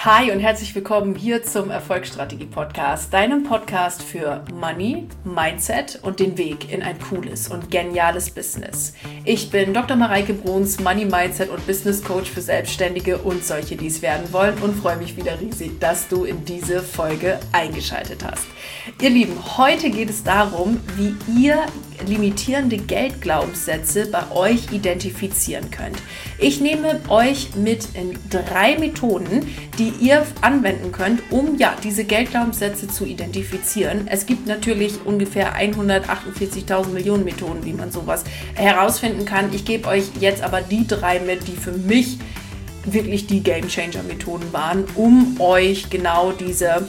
Hi und herzlich willkommen hier zum Erfolgsstrategie-Podcast, deinem Podcast für Money, Mindset und den Weg in ein cooles und geniales Business. Ich bin Dr. Mareike Bruns, Money, Mindset und Business Coach für Selbstständige und solche, die es werden wollen, und freue mich wieder riesig, dass du in diese Folge eingeschaltet hast. Ihr Lieben, heute geht es darum, wie ihr limitierende Geldglaubenssätze bei euch identifizieren könnt. Ich nehme euch mit in 3 Methoden, die ihr anwenden könnt, um diese Geldglaubenssätze zu identifizieren. Es gibt natürlich ungefähr 148.000 Millionen Methoden, wie man sowas herausfinden kann. Ich gebe euch jetzt aber die 3 mit, die für mich wirklich die Game-Changer-Methoden waren, um euch genau diese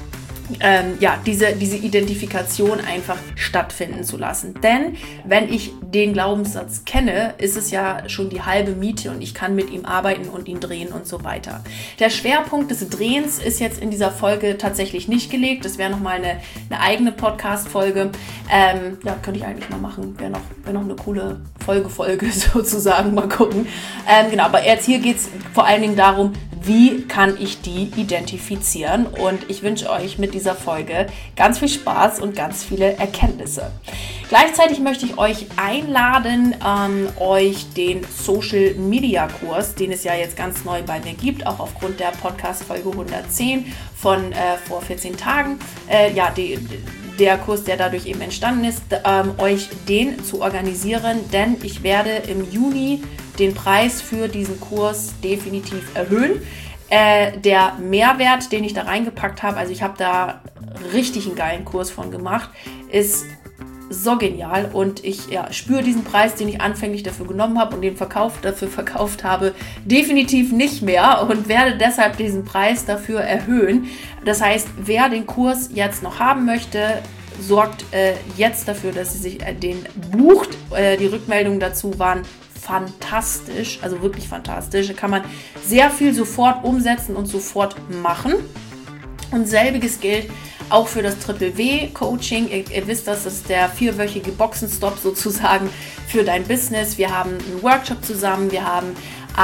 Identifikation einfach stattfinden zu lassen. Denn wenn ich den Glaubenssatz kenne, ist es ja schon die halbe Miete und ich kann mit ihm arbeiten und ihn drehen und so weiter. Der Schwerpunkt des Drehens ist jetzt in dieser Folge tatsächlich nicht gelegt. Das wäre nochmal eine eigene Podcast-Folge. Könnte ich eigentlich mal machen. Wäre noch eine coole Folge sozusagen. Mal gucken. Aber jetzt hier geht es vor allen Dingen darum, wie kann ich die identifizieren? Und ich wünsche euch mit dieser Folge ganz viel Spaß und ganz viele Erkenntnisse. Gleichzeitig möchte ich euch einladen, euch den Social Media Kurs, den es ja jetzt ganz neu bei mir gibt, auch aufgrund der Podcast-Folge 110 von vor 14 Tagen, der Kurs, der dadurch eben entstanden ist, euch den zu organisieren, denn ich werde im Juni den Preis für diesen Kurs definitiv erhöhen. Der Mehrwert, den ich da reingepackt habe, also ich habe da richtig einen geilen Kurs von gemacht, ist so genial und ich spüre diesen Preis, den ich anfänglich dafür genommen habe und den dafür verkauft habe, definitiv nicht mehr und werde deshalb diesen Preis dafür erhöhen. Das heißt, wer den Kurs jetzt noch haben möchte, sorgt jetzt dafür, dass sie sich den bucht. Die Rückmeldungen dazu waren fantastisch, also wirklich fantastisch. Da kann man sehr viel sofort umsetzen und sofort machen. Und selbiges gilt auch für das Triple-W-Coaching. Ihr wisst, das ist der 4-wöchige Boxenstopp sozusagen für dein Business. Wir haben einen Workshop zusammen, wir haben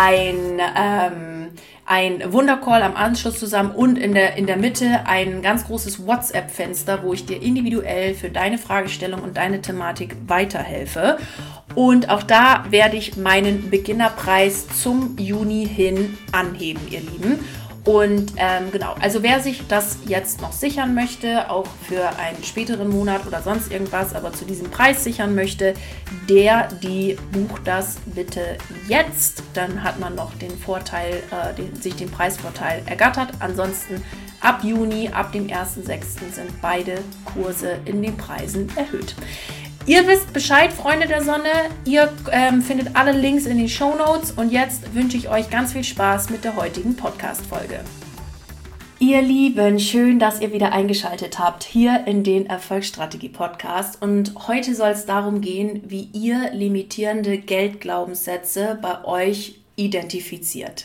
ein Wundercall am Anschluss zusammen und in der Mitte ein ganz großes WhatsApp-Fenster, wo ich dir individuell für deine Fragestellung und deine Thematik weiterhelfe. Und auch da werde ich meinen Beginnerpreis zum Juni hin anheben, ihr Lieben. Und also wer sich das jetzt noch sichern möchte, auch für einen späteren Monat oder sonst irgendwas, aber zu diesem Preis sichern möchte, die bucht das bitte jetzt. Dann hat man noch den Vorteil, sich den Preisvorteil ergattert. Ansonsten ab Juni, ab dem 1.6. sind beide Kurse in den Preisen erhöht. Ihr wisst Bescheid, Freunde der Sonne. Ihr findet alle Links in den Shownotes. Und jetzt wünsche ich euch ganz viel Spaß mit der heutigen Podcast-Folge. Ihr Lieben, schön, dass ihr wieder eingeschaltet habt hier in den Erfolgsstrategie-Podcast. Und heute soll es darum gehen, wie ihr limitierende Geldglaubenssätze bei euch identifiziert.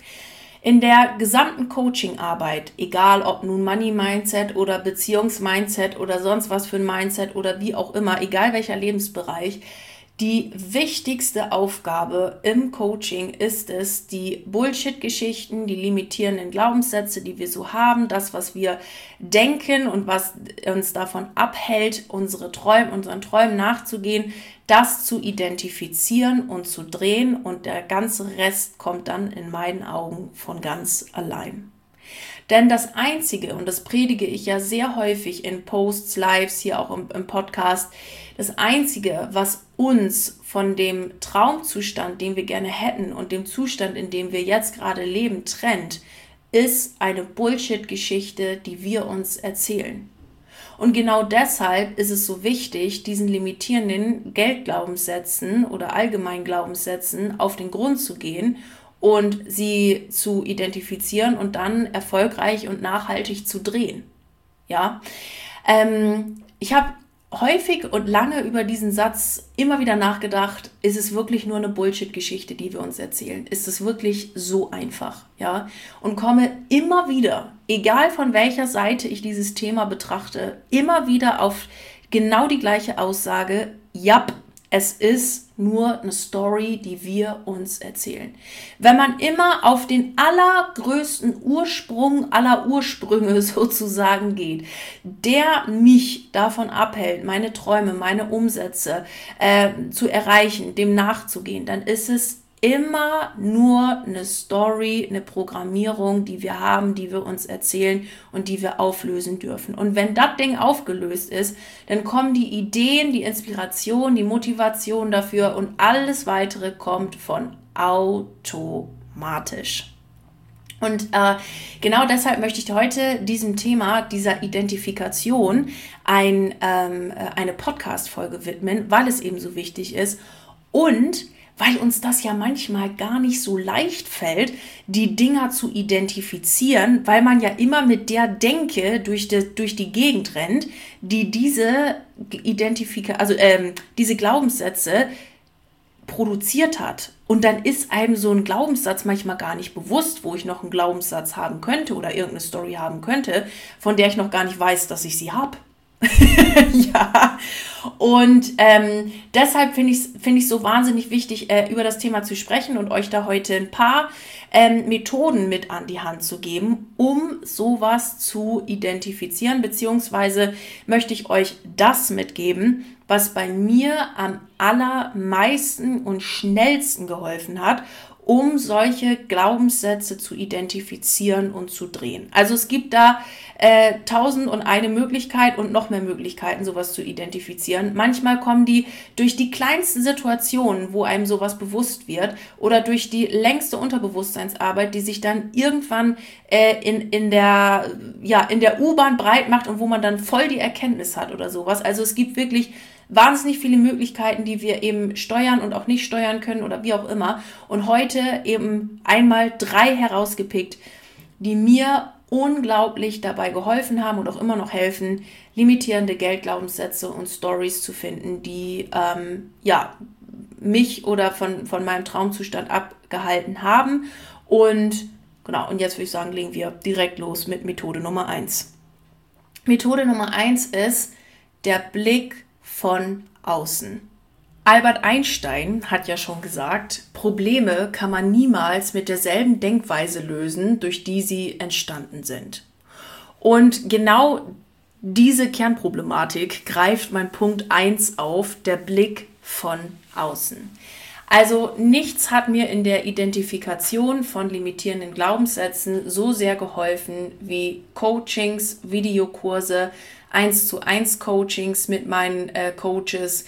In der gesamten Coaching-Arbeit, egal ob nun Money-Mindset oder Beziehungs-Mindset oder sonst was für ein Mindset oder wie auch immer, egal welcher Lebensbereich, die wichtigste Aufgabe im Coaching ist es, die Bullshit-Geschichten, die limitierenden Glaubenssätze, die wir so haben, das, was wir denken und was uns davon abhält, unseren Träumen nachzugehen, das zu identifizieren und zu drehen, und der ganze Rest kommt dann in meinen Augen von ganz allein. Denn das Einzige, und das predige ich ja sehr häufig in Posts, Lives, hier auch im Podcast, das Einzige, was uns von dem Traumzustand, den wir gerne hätten, und dem Zustand, in dem wir jetzt gerade leben, trennt, ist eine Bullshit-Geschichte, die wir uns erzählen. Und genau deshalb ist es so wichtig, diesen limitierenden Geldglaubenssätzen oder allgemeinen Glaubenssätzen auf den Grund zu gehen und sie zu identifizieren und dann erfolgreich und nachhaltig zu drehen. Ja, ich habe häufig und lange über diesen Satz immer wieder nachgedacht, ist es wirklich nur eine Bullshit-Geschichte, die wir uns erzählen? Ist es wirklich so einfach? Ja, und komme immer wieder, egal von welcher Seite ich dieses Thema betrachte, immer wieder auf genau die gleiche Aussage: Ja, Es ist nur eine Story, die wir uns erzählen. Wenn man immer auf den allergrößten Ursprung aller Ursprünge sozusagen geht, der mich davon abhält, meine Träume, meine Umsätze zu erreichen, dem nachzugehen, dann ist es immer nur eine Story, eine Programmierung, die wir haben, die wir uns erzählen und die wir auflösen dürfen. Und wenn das Ding aufgelöst ist, dann kommen die Ideen, die Inspiration, die Motivation dafür und alles weitere kommt von automatisch. Und genau deshalb möchte ich heute diesem Thema, dieser Identifikation, eine Podcast-Folge widmen, weil es eben so wichtig ist und weil uns das ja manchmal gar nicht so leicht fällt, die Dinger zu identifizieren, weil man ja immer mit der Denke durch die Gegend rennt, die diese Glaubenssätze produziert hat. Und dann ist einem so ein Glaubenssatz manchmal gar nicht bewusst, wo ich noch einen Glaubenssatz haben könnte oder irgendeine Story haben könnte, von der ich noch gar nicht weiß, dass ich sie habe. Ja, und deshalb finde ich so wahnsinnig wichtig, über das Thema zu sprechen und euch da heute ein paar Methoden mit an die Hand zu geben, um sowas zu identifizieren, beziehungsweise möchte ich euch das mitgeben, was bei mir am allermeisten und schnellsten geholfen hat, um solche Glaubenssätze zu identifizieren und zu drehen. Also es gibt da 1001 Möglichkeit und noch mehr Möglichkeiten, sowas zu identifizieren. Manchmal kommen die durch die kleinsten Situationen, wo einem sowas bewusst wird, oder durch die längste Unterbewusstseinsarbeit, die sich dann irgendwann in der U-Bahn breit macht und wo man dann voll die Erkenntnis hat oder sowas. Also es gibt wirklich wahnsinnig viele Möglichkeiten, die wir eben steuern und auch nicht steuern können oder wie auch immer. Und heute eben einmal 3 herausgepickt, die mir unglaublich dabei geholfen haben und auch immer noch helfen, limitierende Geldglaubenssätze und Stories zu finden, die mich oder von meinem Traumzustand abgehalten haben. Und genau, und jetzt würde ich sagen, legen wir direkt los mit Methode Nummer 1. Methode Nummer 1 ist der Blick von außen. Albert Einstein hat ja schon gesagt, Probleme kann man niemals mit derselben Denkweise lösen, durch die sie entstanden sind. Und genau diese Kernproblematik greift mein Punkt 1 auf, der Blick von außen. Also nichts hat mir in der Identifikation von limitierenden Glaubenssätzen so sehr geholfen wie Coachings, Videokurse, 1:1 Coachings mit meinen Coaches,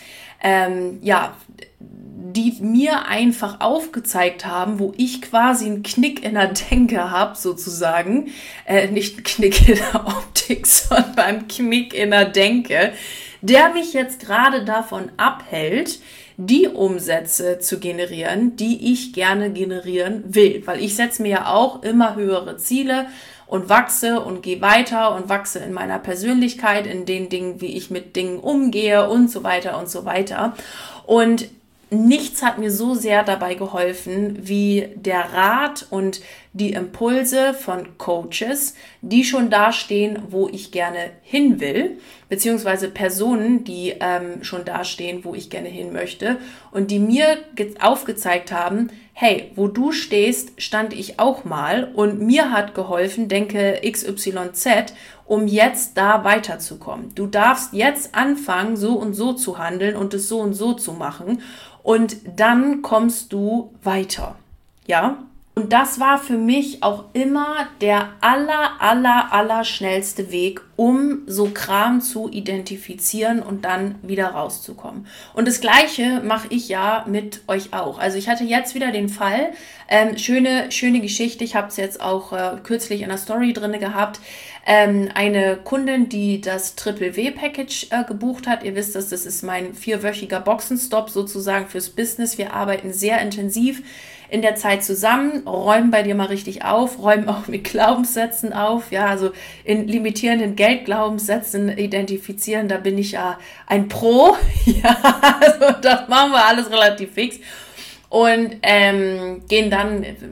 die mir einfach aufgezeigt haben, wo ich quasi einen Knick in der Denke habe, sozusagen. Nicht einen Knick in der Optik, sondern einen Knick in der Denke, der mich jetzt gerade davon abhält, die Umsätze zu generieren, die ich gerne generieren will. Weil ich setze mir ja auch immer höhere Ziele und wachse und gehe weiter und wachse in meiner Persönlichkeit, in den Dingen, wie ich mit Dingen umgehe und so weiter und so weiter. Und nichts hat mir so sehr dabei geholfen wie der Rat und die Impulse von Coaches, die schon da stehen, wo ich gerne hin will, beziehungsweise Personen, die schon da stehen, wo ich gerne hin möchte und die mir aufgezeigt haben, hey, wo du stehst, stand ich auch mal und mir hat geholfen, denke XYZ, um jetzt da weiterzukommen. Du darfst jetzt anfangen, so und so zu handeln und es so und so zu machen und dann kommst du weiter. Ja? Und das war für mich auch immer der aller schnellste Weg, um so Kram zu identifizieren und dann wieder rauszukommen. Und das Gleiche mache ich ja mit euch auch. Also ich hatte jetzt wieder den Fall, schöne Geschichte, ich habe es jetzt auch kürzlich in der Story drin gehabt, eine Kundin, die das Triple-W-Package gebucht hat. Ihr wisst, das ist mein 4-wöchiger Boxenstopp sozusagen fürs Business. Wir arbeiten sehr intensiv in der Zeit zusammen, räumen bei dir mal richtig auf, räumen auch mit Glaubenssätzen auf, ja, also in limitierenden Geldglaubenssätzen identifizieren, da bin ich ja ein Pro, ja, also das machen wir alles relativ fix und gehen dann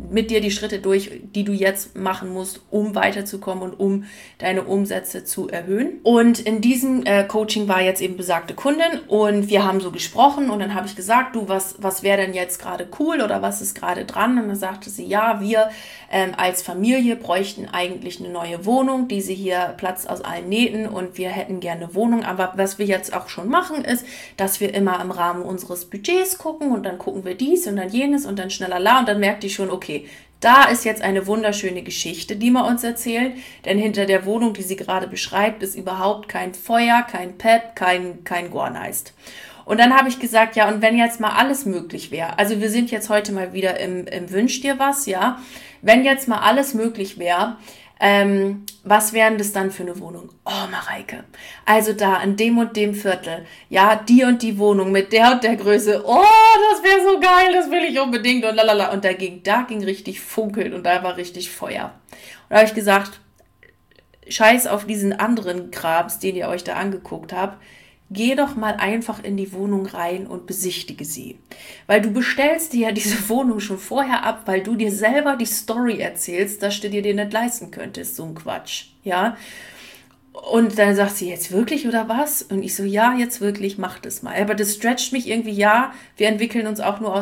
mit dir die Schritte durch, die du jetzt machen musst, um weiterzukommen und um deine Umsätze zu erhöhen. Und in diesem Coaching war jetzt eben besagte Kundin und wir haben so gesprochen und dann habe ich gesagt, du, was wäre denn jetzt gerade cool oder was ist gerade dran? Und dann sagte sie, ja, wir als Familie bräuchten eigentlich eine neue Wohnung, diese hier platzt aus allen Nähten und wir hätten gerne eine Wohnung. Aber was wir jetzt auch schon machen ist, dass wir immer im Rahmen unseres Budgets gucken und dann gucken wir dies und dann jenes und dann schnellala und dann merkt die schon, okay, da ist jetzt eine wunderschöne Geschichte, die wir uns erzählen, denn hinter der Wohnung, die sie gerade beschreibt, ist überhaupt kein Feuer, kein Pep, kein Gorneist. Und dann habe ich gesagt, ja, und wenn jetzt mal alles möglich wäre, also wir sind jetzt heute mal wieder im Wünsch dir was, ja, wenn jetzt mal alles möglich wäre, was wären das dann für eine Wohnung? Oh, Mareike, also da in dem und dem Viertel, ja, die und die Wohnung mit der und der Größe, oh, das wäre so geil, das will ich unbedingt und lalala. Und da ging richtig funkeln und da war richtig Feuer. Und da habe ich gesagt, scheiß auf diesen anderen Krams, den ihr euch da angeguckt habt, geh doch mal einfach in die Wohnung rein und besichtige sie. Weil du bestellst dir ja diese Wohnung schon vorher ab, weil du dir selber die Story erzählst, dass du dir den nicht leisten könntest. So ein Quatsch, ja. Und dann sagt sie, jetzt wirklich oder was? Und ich so, ja, jetzt wirklich, mach das mal. Aber das stretcht mich irgendwie, ja, wir entwickeln uns auch nur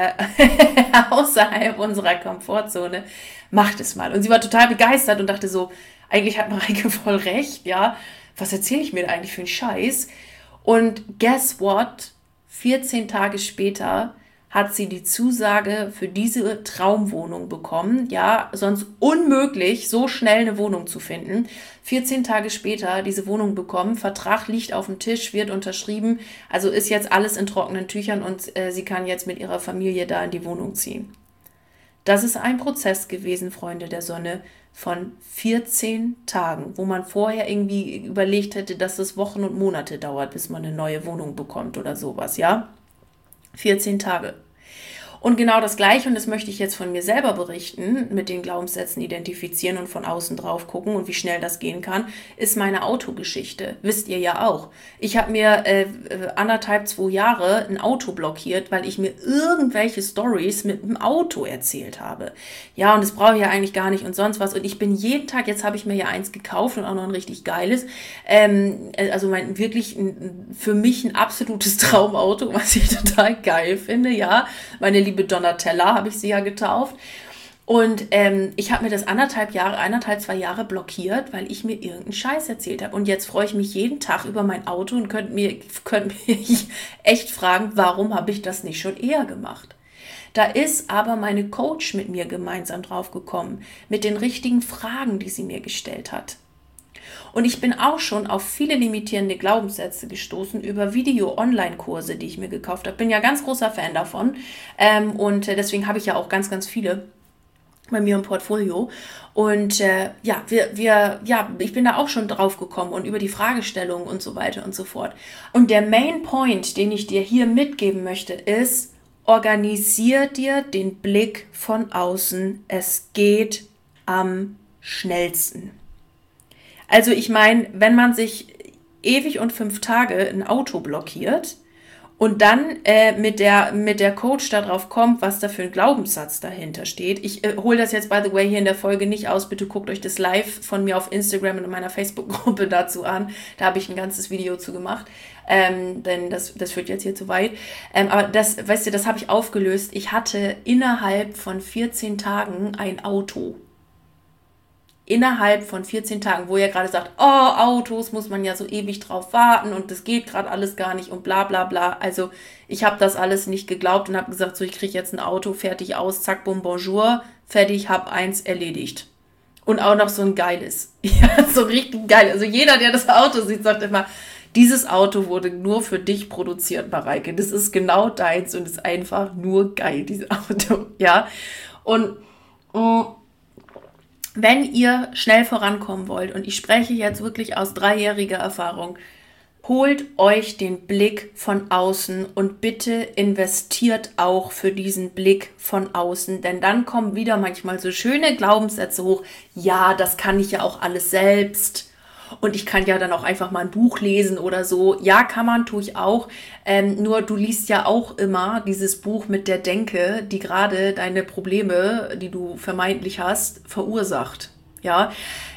außerhalb unserer Komfortzone. Mach das mal. Und sie war total begeistert und dachte so, eigentlich hat Mareike voll recht, ja. Was erzähle ich mir da eigentlich für einen Scheiß? Und guess what? 14 Tage später hat sie die Zusage für diese Traumwohnung bekommen. Ja, sonst unmöglich, so schnell eine Wohnung zu finden. 14 Tage später diese Wohnung bekommen. Vertrag liegt auf dem Tisch, wird unterschrieben. Also ist jetzt alles in trockenen Tüchern und sie kann jetzt mit ihrer Familie da in die Wohnung ziehen. Das ist ein Prozess gewesen, Freunde der Sonne, von 14 Tagen, wo man vorher irgendwie überlegt hätte, dass es Wochen und Monate dauert, bis man eine neue Wohnung bekommt oder sowas, ja? 14 Tage. Und genau das Gleiche, und das möchte ich jetzt von mir selber berichten, mit den Glaubenssätzen identifizieren und von außen drauf gucken und wie schnell das gehen kann, ist meine Autogeschichte. Wisst ihr ja auch. Ich habe mir 2 Jahre ein Auto blockiert, weil ich mir irgendwelche Stories mit dem Auto erzählt habe. Ja, und das brauche ich ja eigentlich gar nicht und sonst was. Und ich bin jeden Tag, jetzt habe ich mir ja eins gekauft und auch noch ein richtig geiles, also für mich ein absolutes Traumauto, was ich total geil finde, ja. Meine liebe Donatella habe ich sie ja getauft. Und ich habe mir das 2 Jahre blockiert, weil ich mir irgendeinen Scheiß erzählt habe. Und jetzt freue ich mich jeden Tag über mein Auto und könnt mich echt fragen, warum habe ich das nicht schon eher gemacht? Da ist aber meine Coach mit mir gemeinsam drauf gekommen, mit den richtigen Fragen, die sie mir gestellt hat. Und ich bin auch schon auf viele limitierende Glaubenssätze gestoßen über Video-Online-Kurse, die ich mir gekauft habe. Bin ja ganz großer Fan davon und deswegen habe ich ja auch ganz, ganz viele bei mir im Portfolio. Und ich bin da auch schon drauf gekommen und über die Fragestellungen und so weiter und so fort. Und der Main Point, den ich dir hier mitgeben möchte, ist, organisier dir den Blick von außen. Es geht am schnellsten. Also ich meine, wenn man sich ewig und 5 Tage ein Auto blockiert und dann mit der Coach darauf kommt, was da für ein Glaubenssatz dahinter steht. Ich hole das jetzt, by the way, hier in der Folge nicht aus. Bitte guckt euch das live von mir auf Instagram und in meiner Facebook-Gruppe dazu an. Da habe ich ein ganzes Video zu gemacht, denn das führt jetzt hier zu weit. Aber das habe ich aufgelöst. Ich hatte innerhalb von 14 Tagen ein Auto. Innerhalb von 14 Tagen, wo ihr gerade sagt, oh, Autos muss man ja so ewig drauf warten und das geht gerade alles gar nicht und bla bla bla. Also ich habe das alles nicht geglaubt und habe gesagt, so ich kriege jetzt ein Auto, fertig aus, zack, bum, bonjour, fertig, hab eins erledigt. Und auch noch so ein geiles. Ja, so richtig geil. Also jeder, der das Auto sieht, sagt immer, dieses Auto wurde nur für dich produziert, Mareike. Das ist genau deins und ist einfach nur geil, dieses Auto. Ja, und wenn ihr schnell vorankommen wollt, und ich spreche jetzt wirklich aus 3-jähriger Erfahrung, holt euch den Blick von außen und bitte investiert auch für diesen Blick von außen, denn dann kommen wieder manchmal so schöne Glaubenssätze hoch, ja, das kann ich ja auch alles selbst Und ich kann ja dann auch einfach mal ein Buch lesen oder so. Ja, kann man, tue ich auch. Nur du liest ja auch immer dieses Buch mit der Denke, die gerade deine Probleme, die du vermeintlich hast, verursacht. Ja,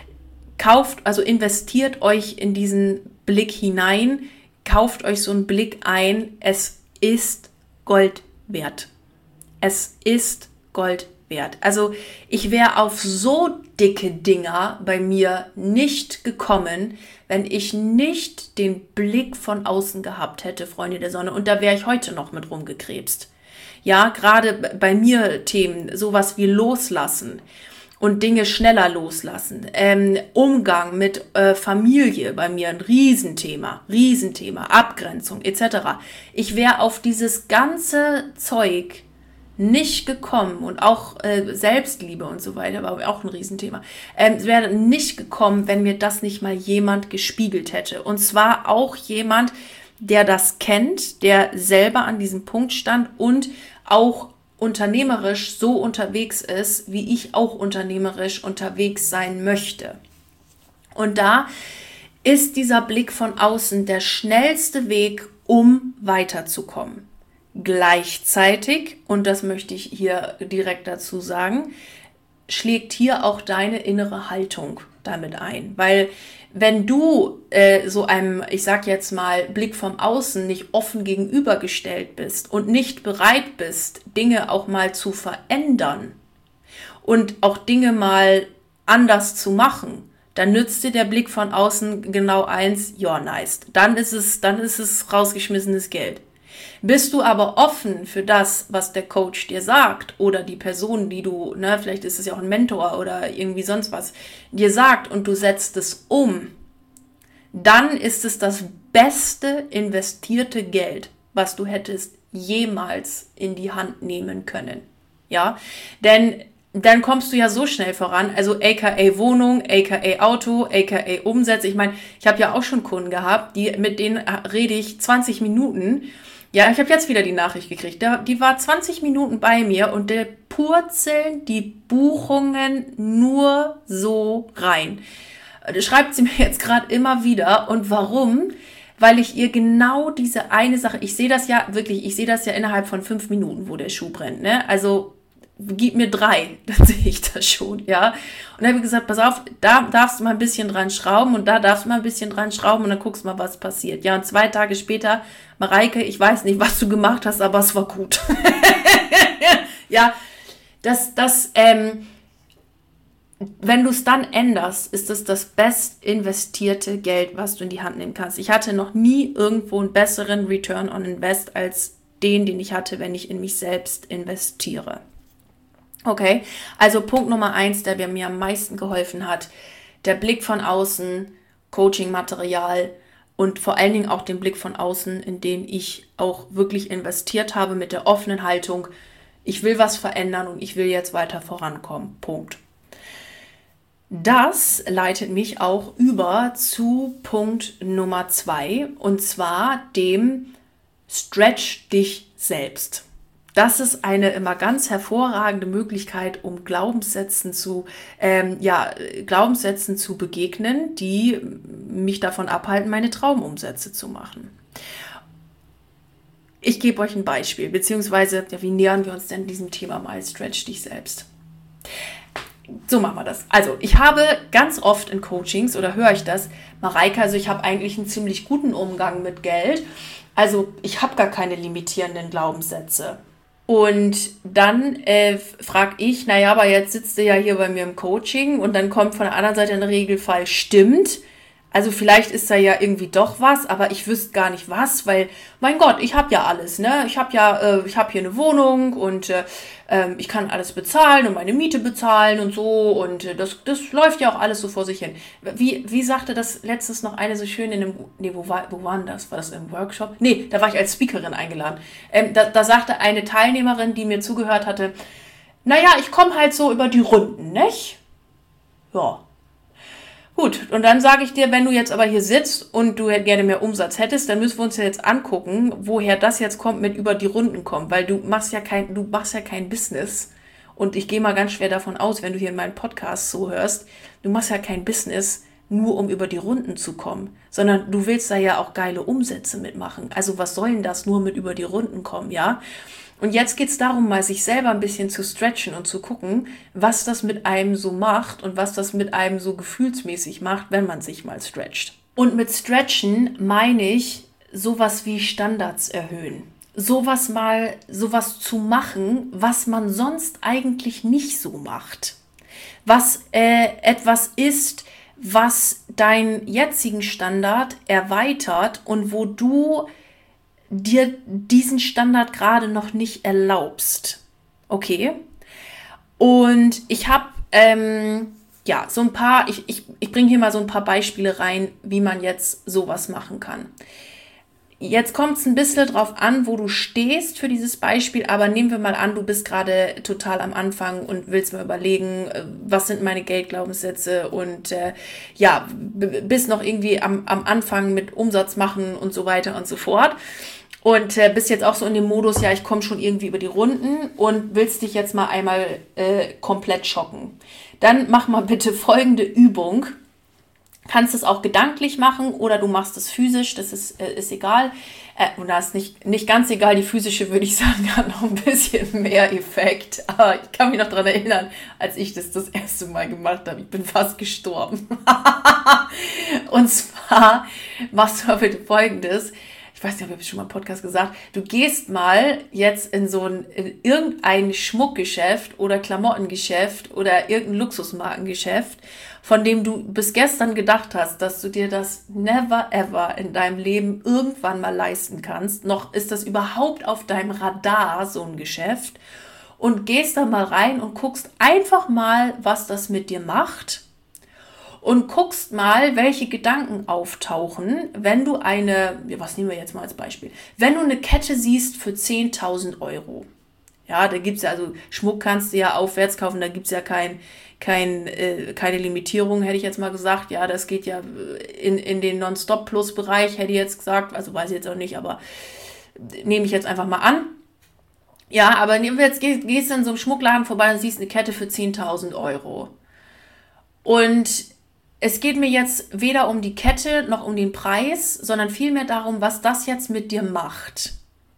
investiert euch in diesen Blick hinein, kauft euch so einen Blick ein. Es ist Gold wert. Es ist Gold wert. Also ich wäre auf so dicke Dinger bei mir nicht gekommen, wenn ich nicht den Blick von außen gehabt hätte, Freunde der Sonne. Und da wäre ich heute noch mit rumgekrebst. Ja, gerade bei mir Themen, sowas wie Loslassen und Dinge schneller loslassen. Umgang mit Familie bei mir ein Riesenthema, Abgrenzung etc. Ich wäre auf dieses ganze Zeug nicht gekommen und auch Selbstliebe und so weiter, war auch ein Riesenthema. Es wäre nicht gekommen, wenn mir das nicht mal jemand gespiegelt hätte. Und zwar auch jemand, der das kennt, der selber an diesem Punkt stand und auch unternehmerisch so unterwegs ist, wie ich auch unternehmerisch unterwegs sein möchte. Und da ist dieser Blick von außen der schnellste Weg, um weiterzukommen. Gleichzeitig, und das möchte ich hier direkt dazu sagen, schlägt hier auch deine innere Haltung damit ein. Weil wenn du so einem, ich sag jetzt mal, Blick vom Außen nicht offen gegenübergestellt bist und nicht bereit bist, Dinge auch mal zu verändern und auch Dinge mal anders zu machen, dann nützt dir der Blick von außen genau eins, ja, nice. Dann ist es rausgeschmissenes Geld. Bist du aber offen für das, was der Coach dir sagt oder die Person, die du, vielleicht ist es ja auch ein Mentor oder irgendwie sonst was, dir sagt und du setzt es um, dann ist es das beste investierte Geld, was du hättest jemals in die Hand nehmen können. Ja, denn dann kommst du ja so schnell voran, also aka Wohnung, aka Auto, aka Umsätze. Ich meine, ich habe ja auch schon Kunden gehabt, mit denen rede ich 20 Minuten. Ja, ich habe jetzt wieder die Nachricht gekriegt. Die war 20 Minuten bei mir und der purzeln die Buchungen nur so rein. Das schreibt sie mir jetzt gerade immer wieder. Und warum? Weil ich ihr genau diese eine Sache, ich sehe das ja innerhalb von 5 Minuten, wo der Schuh brennt. Ne? Also gib mir 3, dann sehe ich das schon, ja. Und dann habe ich gesagt, pass auf, da darfst du mal ein bisschen dran schrauben und da darfst du mal ein bisschen dran schrauben und dann guckst du mal, was passiert. Ja, und 2 Tage später, Mareike, ich weiß nicht, was du gemacht hast, aber es war gut. Ja, wenn du es dann änderst, ist es das best investierte Geld, was du in die Hand nehmen kannst. Ich hatte noch nie irgendwo einen besseren Return on Invest als den ich hatte, wenn ich in mich selbst investiere. Okay, also Punkt Nummer 1, der mir am meisten geholfen hat, der Blick von außen, Coaching-Material und vor allen Dingen auch den Blick von außen, in den ich auch wirklich investiert habe mit der offenen Haltung, ich will was verändern und ich will jetzt weiter vorankommen. Punkt. Das leitet mich auch über zu Punkt Nummer 2 und zwar dem Stretch dich selbst. Das ist eine immer ganz hervorragende Möglichkeit, um Glaubenssätzen zu begegnen, die mich davon abhalten, meine Traumumsätze zu machen. Ich gebe euch ein Beispiel, beziehungsweise, wie nähern wir uns denn diesem Thema mal, Stretch dich selbst. So machen wir das. Also, ich habe ganz oft in Coachings, oder höre ich das, Mareike, also ich habe eigentlich einen ziemlich guten Umgang mit Geld. Also, ich habe gar keine limitierenden Glaubenssätze. Und dann frage ich, aber jetzt sitzt du ja hier bei mir im Coaching und dann kommt von der anderen Seite ein Regelfall, stimmt. Also vielleicht ist da ja irgendwie doch was, aber ich wüsste gar nicht was, weil, mein Gott, ich habe ja alles, ne? Ich habe hier eine Wohnung und ich kann alles bezahlen und meine Miete bezahlen und so und das läuft ja auch alles so vor sich hin. Wie sagte das letztes noch eine so schön wo war denn das? War das im Workshop? Nee, da war ich als Speakerin eingeladen. Da sagte eine Teilnehmerin, die mir zugehört hatte, ich komme halt so über die Runden, nicht? Ja. Gut, und dann sage ich dir, wenn du jetzt aber hier sitzt und du gerne mehr Umsatz hättest, dann müssen wir uns ja jetzt angucken, woher das jetzt kommt mit über die Runden kommen, weil du machst ja kein Business und ich gehe mal ganz schwer davon aus, wenn du hier in meinem Podcast so hörst, du machst ja kein Business nur um über die Runden zu kommen, sondern du willst da ja auch geile Umsätze mitmachen. Also was soll denn das nur mit über die Runden kommen, ja? Und jetzt geht es darum, mal sich selber ein bisschen zu stretchen und zu gucken, was das mit einem so macht und was das mit einem so gefühlsmäßig macht, wenn man sich mal stretcht. Und mit Stretchen meine ich sowas wie Standards erhöhen. Sowas zu machen, was man sonst eigentlich nicht so macht. Was etwas ist, was deinen jetzigen Standard erweitert und wo du dir diesen Standard gerade noch nicht erlaubst. Okay? Und ich habe so ein paar, ich bringe hier mal so ein paar Beispiele rein, wie man jetzt sowas machen kann. Jetzt kommt es ein bisschen drauf an, wo du stehst für dieses Beispiel, aber nehmen wir mal an, du bist gerade total am Anfang und willst mal überlegen, was sind meine Geldglaubenssätze und bist noch irgendwie am Anfang mit Umsatz machen und so weiter und so fort. Und bist jetzt auch so in dem Modus, ja, ich komme schon irgendwie über die Runden und willst dich jetzt mal einmal komplett schocken. Dann mach mal bitte folgende Übung. Kannst es auch gedanklich machen oder du machst es physisch, das ist egal. Und da ist nicht ganz egal, die physische, würde ich sagen, hat noch ein bisschen mehr Effekt. Aber ich kann mich noch daran erinnern, als ich das erste Mal gemacht habe. Ich bin fast gestorben. Und zwar machst du mal bitte Folgendes. Ich weiß nicht, ob ich schon mal im Podcast gesagt, du gehst mal jetzt in irgendein Schmuckgeschäft oder Klamottengeschäft oder irgendein Luxusmarkengeschäft, von dem du bis gestern gedacht hast, dass du dir das never ever in deinem Leben irgendwann mal leisten kannst. Noch ist das überhaupt auf deinem Radar, so ein Geschäft. Und gehst da mal rein und guckst einfach mal, was das mit dir macht. Und guckst mal, welche Gedanken auftauchen, wenn du was nehmen wir jetzt mal als Beispiel, wenn du eine Kette siehst für 10.000 Euro. Ja, da gibt es ja, also Schmuck kannst du ja aufwärts kaufen, da gibt es ja keine Limitierung, hätte ich jetzt mal gesagt. Ja, das geht ja in den Non-Stop-Plus-Bereich, hätte ich jetzt gesagt, also weiß ich jetzt auch nicht, aber nehme ich jetzt einfach mal an. Ja, aber jetzt gehst du in so einem Schmuckladen vorbei und siehst eine Kette für 10.000 Euro. Und es geht mir jetzt weder um die Kette noch um den Preis, sondern vielmehr darum, was das jetzt mit dir macht,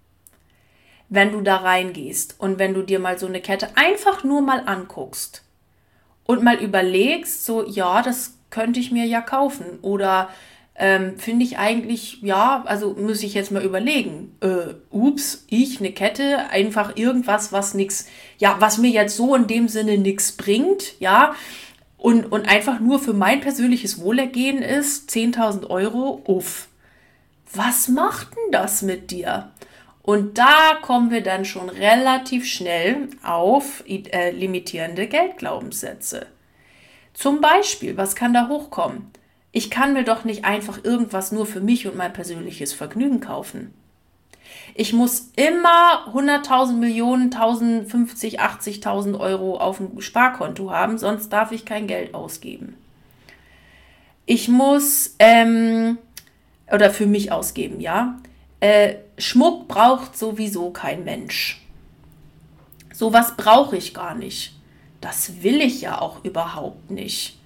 wenn du da reingehst und wenn du dir mal so eine Kette einfach nur mal anguckst und mal überlegst, so, ja, das könnte ich mir ja kaufen oder finde ich eigentlich, ja, also muss ich jetzt mal überlegen, eine Kette, einfach irgendwas, was mir jetzt so in dem Sinne nichts bringt, ja, und einfach nur für mein persönliches Wohlergehen ist, 10.000 Euro, uff. Was macht denn das mit dir? Und da kommen wir dann schon relativ schnell auf limitierende Geldglaubenssätze. Zum Beispiel, was kann da hochkommen? Ich kann mir doch nicht einfach irgendwas nur für mich und mein persönliches Vergnügen kaufen. Ich muss immer 100.000 Millionen, 1.050, 80.000 Euro auf dem Sparkonto haben, sonst darf ich kein Geld ausgeben. Ich muss, oder für mich ausgeben, ja. Schmuck braucht sowieso kein Mensch. Sowas brauche ich gar nicht. Das will ich ja auch überhaupt nicht.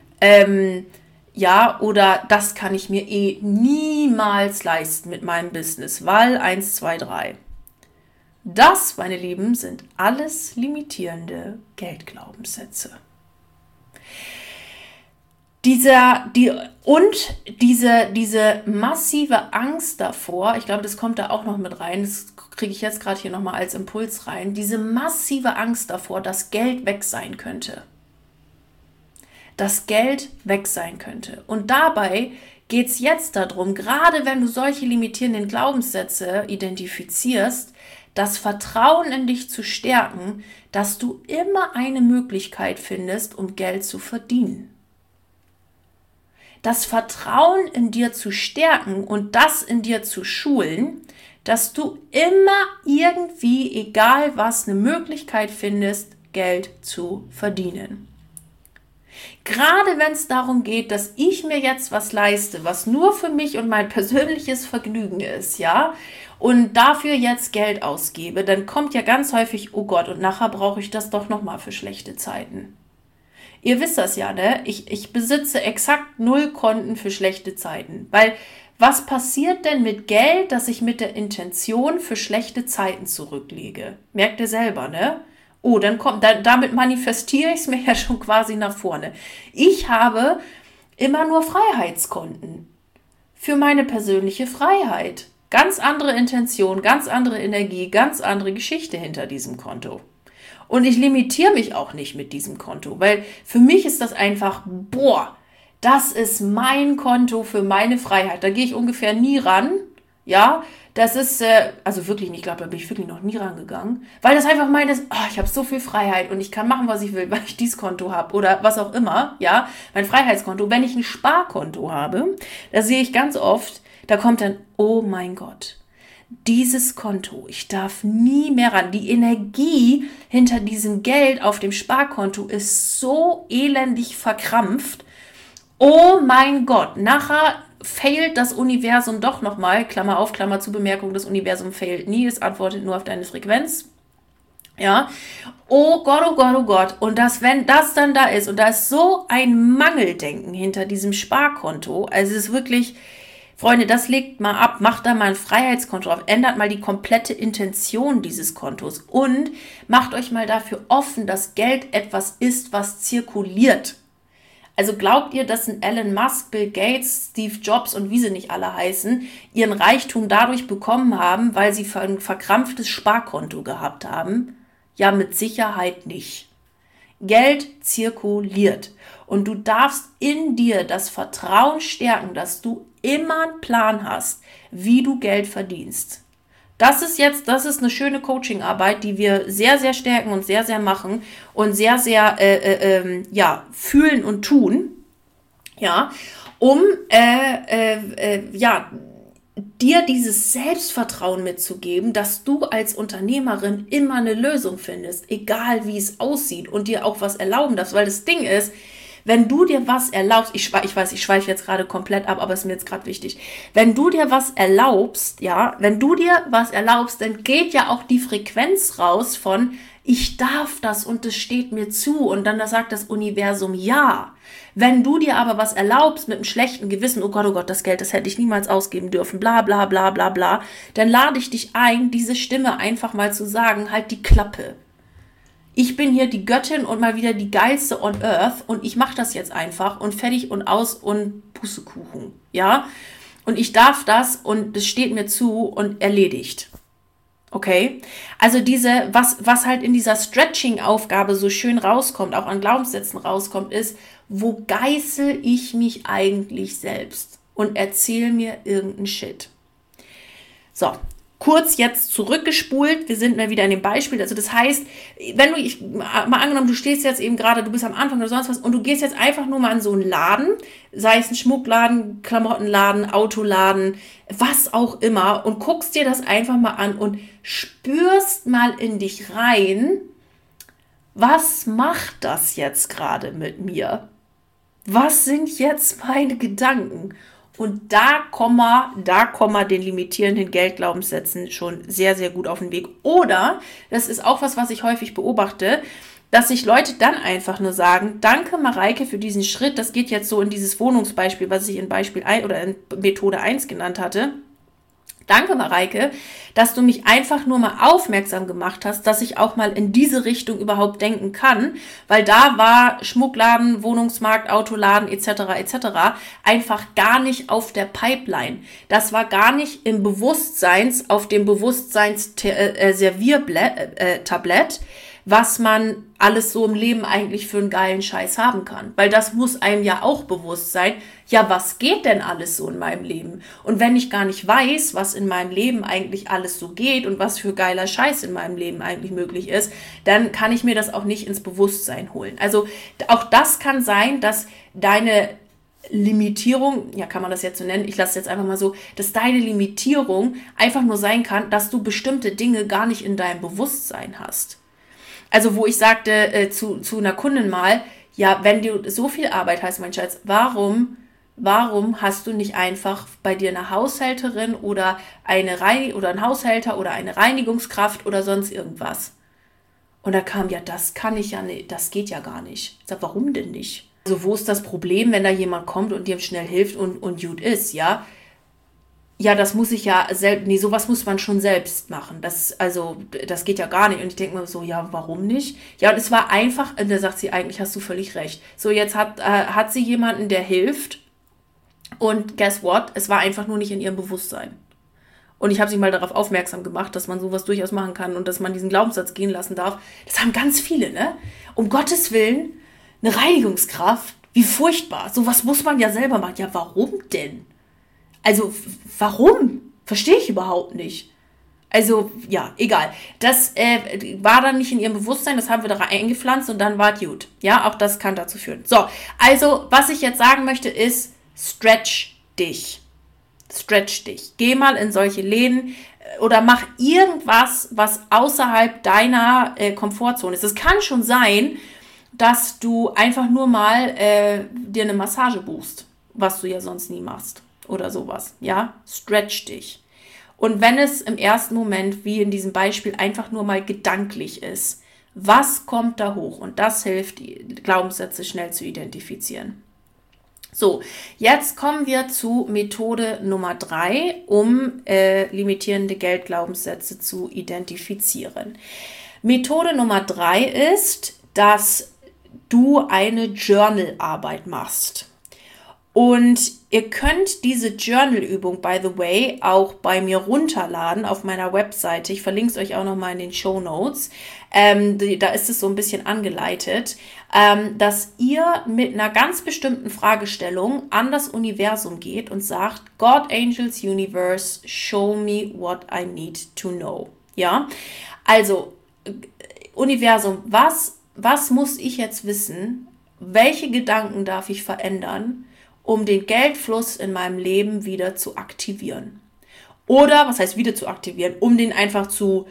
Ja, oder das kann ich mir niemals leisten mit meinem Business, weil 1, 2, 3. Das, meine Lieben, sind alles limitierende Geldglaubenssätze. Diese massive Angst davor, ich glaube, das kommt da auch noch mit rein, das kriege ich jetzt gerade hier nochmal als Impuls rein, diese massive Angst davor, dass Geld weg sein könnte. Das Geld weg sein könnte. Und dabei geht es jetzt darum, gerade wenn du solche limitierenden Glaubenssätze identifizierst, das Vertrauen in dich zu stärken, dass du immer eine Möglichkeit findest, um Geld zu verdienen. Das Vertrauen in dir zu stärken und das in dir zu schulen, dass du immer irgendwie, egal was, eine Möglichkeit findest, Geld zu verdienen. Gerade wenn es darum geht, dass ich mir jetzt was leiste, was nur für mich und mein persönliches Vergnügen ist, ja, und dafür jetzt Geld ausgebe, dann kommt ja ganz häufig, oh Gott, und nachher brauche ich das doch nochmal für schlechte Zeiten. Ihr wisst das ja, ne? Ich besitze exakt 0 Konten für schlechte Zeiten. Weil, was passiert denn mit Geld, das ich mit der Intention für schlechte Zeiten zurücklege? Merkt ihr selber, ne? Oh, damit manifestiere ich es mir ja schon quasi nach vorne. Ich habe immer nur Freiheitskonten für meine persönliche Freiheit. Ganz andere Intention, ganz andere Energie, ganz andere Geschichte hinter diesem Konto. Und ich limitiere mich auch nicht mit diesem Konto, weil für mich ist das einfach, das ist mein Konto für meine Freiheit. Da gehe ich ungefähr nie ran, ja. Das ist, also wirklich nicht, ich glaube, da bin ich wirklich noch nie rangegangen, weil das einfach meint, ich habe so viel Freiheit und ich kann machen, was ich will, weil ich dieses Konto habe oder was auch immer, ja, mein Freiheitskonto. Wenn ich ein Sparkonto habe, da sehe ich ganz oft, da kommt dann, oh mein Gott, dieses Konto, ich darf nie mehr ran. Die Energie hinter diesem Geld auf dem Sparkonto ist so elendig verkrampft. Oh mein Gott, nachher failt das Universum doch nochmal, Klammer auf, Klammer zu, Bemerkung, das Universum failt nie, es antwortet nur auf deine Frequenz. Ja, oh Gott, oh Gott, oh Gott. Und wenn das dann da ist und da ist so ein Mangeldenken hinter diesem Sparkonto, also es ist wirklich... Freunde, das legt mal ab, macht da mal ein Freiheitskonto auf, ändert mal die komplette Intention dieses Kontos und macht euch mal dafür offen, dass Geld etwas ist, was zirkuliert. Also glaubt ihr, dass ein Elon Musk, Bill Gates, Steve Jobs und wie sie nicht alle heißen, ihren Reichtum dadurch bekommen haben, weil sie ein verkrampftes Sparkonto gehabt haben? Ja, mit Sicherheit nicht. Geld zirkuliert und du darfst in dir das Vertrauen stärken, dass du immer einen Plan hast, wie du Geld verdienst. Das ist eine schöne Coachingarbeit, die wir sehr, sehr stärken und sehr, sehr machen und sehr, sehr fühlen und tun, ja, um dir dieses Selbstvertrauen mitzugeben, dass du als Unternehmerin immer eine Lösung findest, egal wie es aussieht und dir auch was erlauben darfst, weil das Ding ist, wenn du dir was erlaubst, ich weiß, ich schweife jetzt gerade komplett ab, aber es ist mir jetzt gerade wichtig. Wenn du dir was erlaubst, dann geht ja auch die Frequenz raus von, ich darf das und es steht mir zu und dann sagt das Universum ja. Wenn du dir aber was erlaubst mit einem schlechten Gewissen, oh Gott, das Geld, das hätte ich niemals ausgeben dürfen, bla bla bla bla bla, dann lade ich dich ein, diese Stimme einfach mal zu sagen, halt die Klappe. Ich bin hier die Göttin und mal wieder die geilste on Earth und ich mache das jetzt einfach und fertig und aus und Pussekuchen, ja? Und ich darf das und es steht mir zu und erledigt. Okay? Also was halt in dieser Stretching-Aufgabe so schön rauskommt, auch an Glaubenssätzen rauskommt, ist, wo geißel ich mich eigentlich selbst und erzähl mir irgendeinen Shit. So. Kurz jetzt zurückgespult, wir sind mal wieder in dem Beispiel, also das heißt, mal angenommen, du stehst jetzt eben gerade, du bist am Anfang oder sonst was und du gehst jetzt einfach nur mal in so einen Laden, sei es ein Schmuckladen, Klamottenladen, Autoladen, was auch immer und guckst dir das einfach mal an und spürst mal in dich rein, was macht das jetzt gerade mit mir? Was sind jetzt meine Gedanken? Und da kommen wir den limitierenden Geldglaubenssätzen schon sehr, sehr gut auf den Weg. Oder, das ist auch was ich häufig beobachte, dass sich Leute dann einfach nur sagen, danke Mareike für diesen Schritt, das geht jetzt so in dieses Wohnungsbeispiel, was ich in Beispiel 1 oder in Methode 1 genannt hatte. Danke Mareike, dass du mich einfach nur mal aufmerksam gemacht hast, dass ich auch mal in diese Richtung überhaupt denken kann, weil da war Schmuckladen, Wohnungsmarkt, Autoladen etc. einfach gar nicht auf der Pipeline. Das war gar nicht auf dem Bewusstseins-Serviertablett, was man alles so im Leben eigentlich für einen geilen Scheiß haben kann. Weil das muss einem ja auch bewusst sein, ja, was geht denn alles so in meinem Leben? Und wenn ich gar nicht weiß, was in meinem Leben eigentlich alles so geht und was für geiler Scheiß in meinem Leben eigentlich möglich ist, dann kann ich mir das auch nicht ins Bewusstsein holen. Also auch das kann sein, dass deine Limitierung, ja, kann man das jetzt so nennen, ich lasse es jetzt einfach mal so, dass deine Limitierung einfach nur sein kann, dass du bestimmte Dinge gar nicht in deinem Bewusstsein hast. Also wo ich sagte zu einer Kundin mal, ja, wenn du so viel Arbeit hast, mein Schatz, warum hast du nicht einfach bei dir eine Haushälterin oder ein Haushälter oder eine Reinigungskraft oder sonst irgendwas? Und da kam, ja, das kann ich ja nicht, das geht ja gar nicht. Ich sag, warum denn nicht? Also wo ist das Problem, wenn da jemand kommt und dir schnell hilft und gut ist, ja? Ja, das muss ich ja selbst, nee, sowas muss man schon selbst machen. Das geht ja gar nicht. Und ich denke mir so, ja, warum nicht? Ja, und es war einfach, und da sagt sie, eigentlich hast du völlig recht. So, jetzt hat sie jemanden, der hilft. Und guess what? Es war einfach nur nicht in ihrem Bewusstsein. Und ich habe sie mal darauf aufmerksam gemacht, dass man sowas durchaus machen kann und dass man diesen Glaubenssatz gehen lassen darf. Das haben ganz viele, ne? Um Gottes Willen, eine Reinigungskraft, wie furchtbar. Sowas muss man ja selber machen. Ja, warum denn? Also, warum? Verstehe ich überhaupt nicht. Also, ja, egal. Das war dann nicht in ihrem Bewusstsein, das haben wir da eingepflanzt und dann war es gut. Ja, auch das kann dazu führen. So, also, was ich jetzt sagen möchte ist, stretch dich. Stretch dich. Geh mal in solche Läden oder mach irgendwas, was außerhalb deiner Komfortzone ist. Es kann schon sein, dass du einfach nur mal dir eine Massage buchst, was du ja sonst nie machst oder sowas. Ja, stretch dich. Und wenn es im ersten Moment, wie in diesem Beispiel, einfach nur mal gedanklich ist, was kommt da hoch? Und das hilft, die Glaubenssätze schnell zu identifizieren. So, jetzt kommen wir zu Methode Nummer 3, um limitierende Geldglaubenssätze zu identifizieren. Methode Nummer 3 ist, dass du eine Journal-Arbeit machst. Und ihr könnt diese Journal-Übung, by the way, auch bei mir runterladen auf meiner Webseite. Ich verlinke es euch auch nochmal in den Shownotes. Da ist es so ein bisschen angeleitet, dass ihr mit einer ganz bestimmten Fragestellung an das Universum geht und sagt, God, Angels, Universe, show me what I need to know. Ja, also Universum, was muss ich jetzt wissen? Welche Gedanken darf ich verändern, um den Geldfluss in meinem Leben wieder zu aktivieren? Oder, was heißt wieder zu aktivieren? Um den einfach zu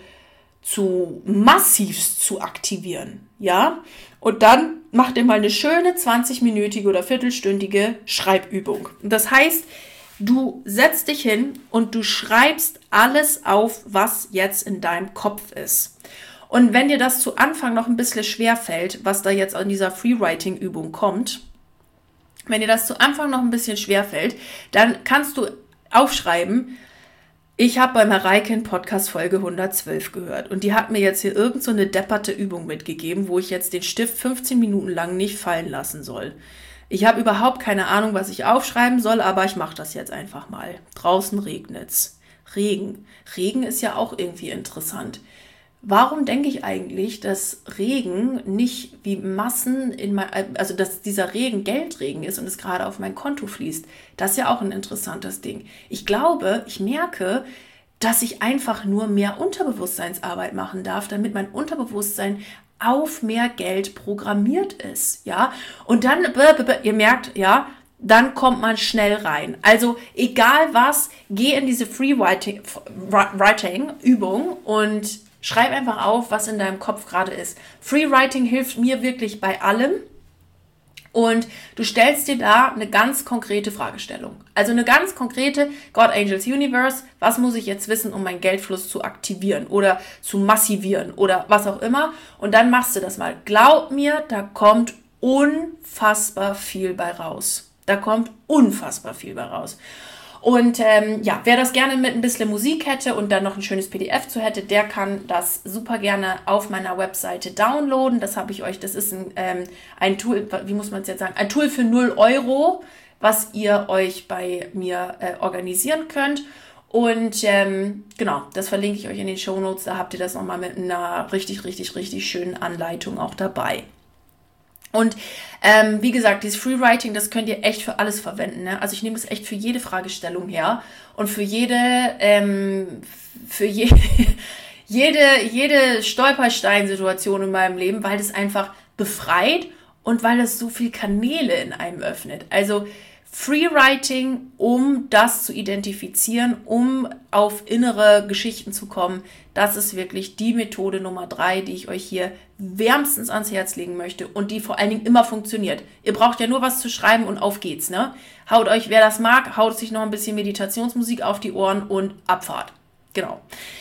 massivst zu aktivieren, ja? Und dann macht ihr mal eine schöne 20-minütige oder viertelstündige Schreibübung. Das heißt, du setzt dich hin und du schreibst alles auf, was jetzt in deinem Kopf ist. Und wenn dir das zu Anfang noch ein bisschen schwer fällt, was da jetzt an dieser Freewriting-Übung kommt, wenn dir das zu Anfang noch ein bisschen schwer fällt, dann kannst du aufschreiben, ich habe bei Mareike in Podcast Folge 112 gehört und die hat mir jetzt hier irgend so eine depperte Übung mitgegeben, wo ich jetzt den Stift 15 Minuten lang nicht fallen lassen soll. Ich habe überhaupt keine Ahnung, was ich aufschreiben soll, aber ich mache das jetzt einfach mal. Draußen regnet's. Regen. Regen ist ja auch irgendwie interessant. Warum denke ich eigentlich, dass Regen nicht wie Massen also dass dieser Regen Geldregen ist und es gerade auf mein Konto fließt? Das ist ja auch ein interessantes Ding. Ich merke, dass ich einfach nur mehr Unterbewusstseinsarbeit machen darf, damit mein Unterbewusstsein auf mehr Geld programmiert ist, ja? Und dann, ihr merkt, ja, dann kommt man schnell rein. Also egal was, geh in diese Freewriting-Übung und schreib einfach auf, was in deinem Kopf gerade ist. Freewriting hilft mir wirklich bei allem. Und du stellst dir da eine ganz konkrete Fragestellung. Also eine ganz konkrete, God, Angels, Universe, was muss ich jetzt wissen, um meinen Geldfluss zu aktivieren oder zu massivieren oder was auch immer. Und dann machst du das mal. Glaub mir, da kommt unfassbar viel bei raus. Da kommt unfassbar viel bei raus. Und wer das gerne mit ein bisschen Musik hätte und dann noch ein schönes PDF zu hätte, der kann das super gerne auf meiner Webseite downloaden. Das habe ich euch, das ist ein Tool, wie muss man es jetzt sagen, ein Tool für 0 €, was ihr euch bei mir organisieren könnt. Und genau, das verlinke ich euch in den Shownotes, da habt ihr das nochmal mit einer richtig, richtig, richtig schönen Anleitung auch dabei. Und wie gesagt, dieses Freewriting, das könnt ihr echt für alles verwenden. Ne? Also ich nehme es echt für jede Fragestellung her und für jede Stolpersteinsituation in meinem Leben, weil das einfach befreit und weil es so viele Kanäle in einem öffnet. Also Freewriting, um das zu identifizieren, um auf innere Geschichten zu kommen, das ist wirklich die Methode Nummer 3, die ich euch hier wärmstens ans Herz legen möchte und die vor allen Dingen immer funktioniert. Ihr braucht ja nur was zu schreiben und auf geht's, ne? Haut euch, wer das mag, haut sich noch ein bisschen Meditationsmusik auf die Ohren und Abfahrt. Genau.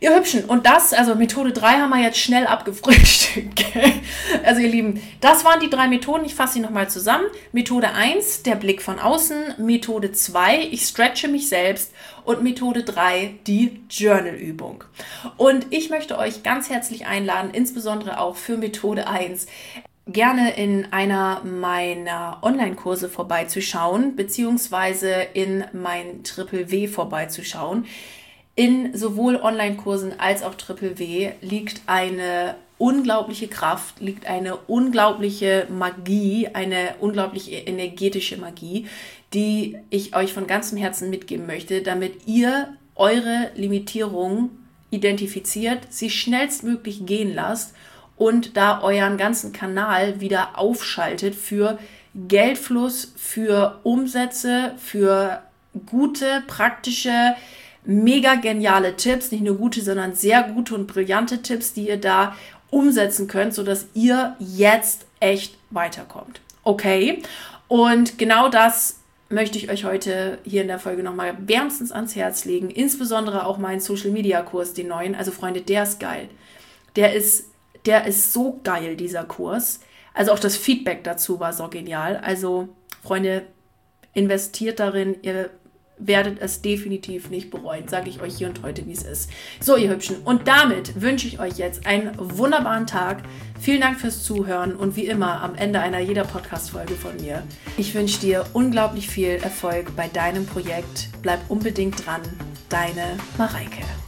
Ihr Hübschen, und also Methode 3 haben wir jetzt schnell abgefrühstückt. Also ihr Lieben, das waren die 3 Methoden. Ich fasse sie nochmal zusammen. Methode 1, der Blick von außen. Methode 2, ich stretche mich selbst. Und Methode 3, die Journal-Übung. Und ich möchte euch ganz herzlich einladen, insbesondere auch für Methode 1, gerne in einer meiner Online-Kurse vorbeizuschauen, beziehungsweise in mein Triple W vorbeizuschauen. In sowohl Online-Kursen als auch Triple W liegt eine unglaubliche Kraft, liegt eine unglaubliche Magie, eine unglaubliche energetische Magie, die ich euch von ganzem Herzen mitgeben möchte, damit ihr eure Limitierung identifiziert, sie schnellstmöglich gehen lasst und da euren ganzen Kanal wieder aufschaltet für Geldfluss, für Umsätze, für gute, praktische, mega geniale Tipps, nicht nur gute, sondern sehr gute und brillante Tipps, die ihr da umsetzen könnt, sodass ihr jetzt echt weiterkommt. Okay? Und genau das möchte ich euch heute hier in der Folge nochmal wärmstens ans Herz legen. Insbesondere auch meinen Social-Media-Kurs, den neuen. Also Freunde, der ist geil. Der ist so geil, dieser Kurs. Also auch das Feedback dazu war so genial. Also Freunde, investiert darin, ihr werdet es definitiv nicht bereuen, sage ich euch hier und heute, wie es ist. So, ihr Hübschen, und damit wünsche ich euch jetzt einen wunderbaren Tag. Vielen Dank fürs Zuhören und wie immer am Ende jeder Podcast-Folge von mir. Ich wünsche dir unglaublich viel Erfolg bei deinem Projekt. Bleib unbedingt dran. Deine Mareike.